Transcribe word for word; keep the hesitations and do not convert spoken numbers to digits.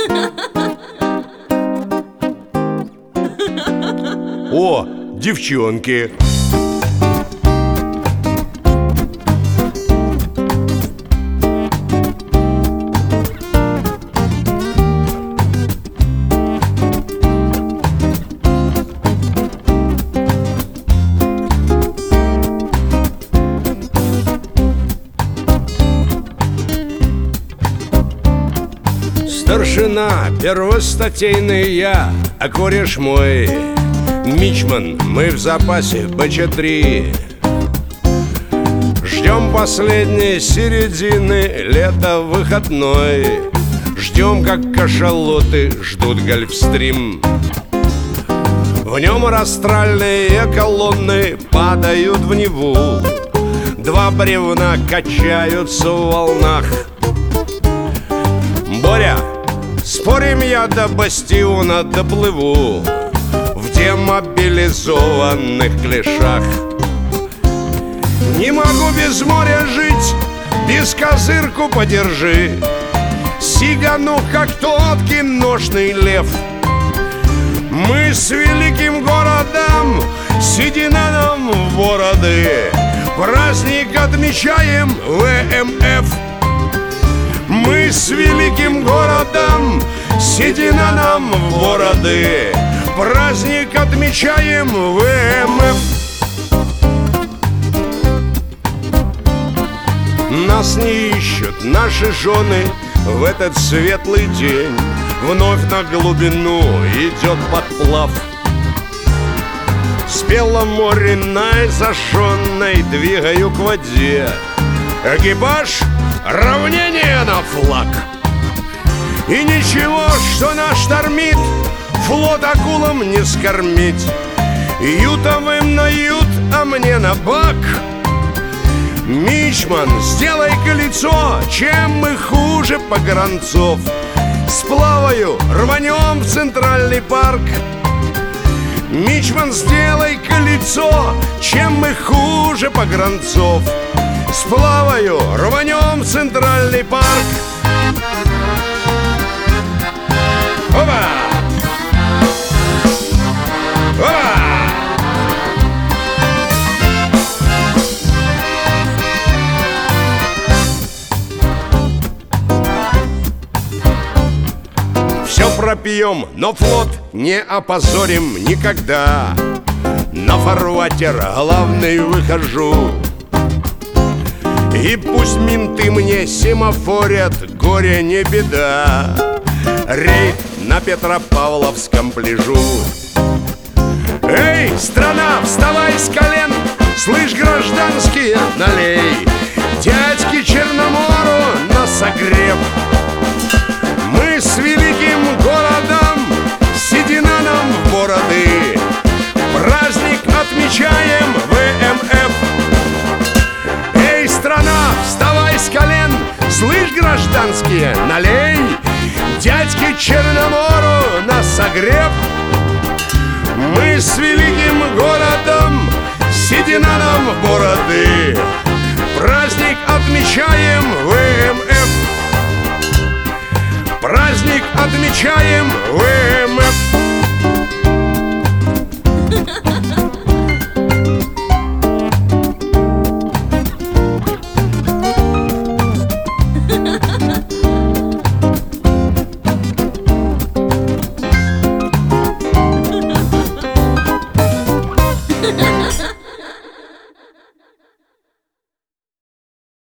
О, девчонки! Старшина, первостатейный я, а кореш мой мичман, мы в запасе бэ че три. Ждем последней середины лета выходной. Ждем, как кашалоты ждут гольфстрим. В нем растральные колонны падают в Неву. Два бревна качаются в волнах. Боря, спорим, я до бастиона доплыву в демобилизованных клешах. Не могу без моря жить, без козырку подержи. Сигану, как тот киношный лев. Мы с великим городом седина нам в бороды. Праздник отмечаем вэ эм эф. Мы с великим городом седина нам в бороды. Праздник отмечаем вэ эм эф. Нас не ищут наши жены в этот светлый день. Вновь на глубину идет подплав. С беломоренной зашенной двигаю к воде. Экипаж, равнение на флаг. И ничего, что нас штормит, флот акулам не скормить. Ютовым на ют, а мне на бак. Мичман, сделай колесо, чем мы хуже погранцов. Сплаваю, рванем в Центральный парк. Мичман, сделай колесо, чем мы хуже погранцов. Сплаваю, рванем в Центральный парк. Опа! Опа! Все пропьем, но флот не опозорим никогда. На фарватер главный выхожу. И пусть менты мне семафорят, горе не беда. Рейд на Петропавловском пляжу. Эй, страна, вставай с колен, слышь, гражданские, налей дядьке Черномору на согрев. Мы с великим городом седина нам в бороды. Праздник отмечаем вэ эм эф. Эй, страна, вставай с колен, слышь, гражданские, налей дядьке Черномору на согрев. Мы с великим городом седина нам в бороды. Праздник отмечаем вэ эм эф. Праздник отмечаем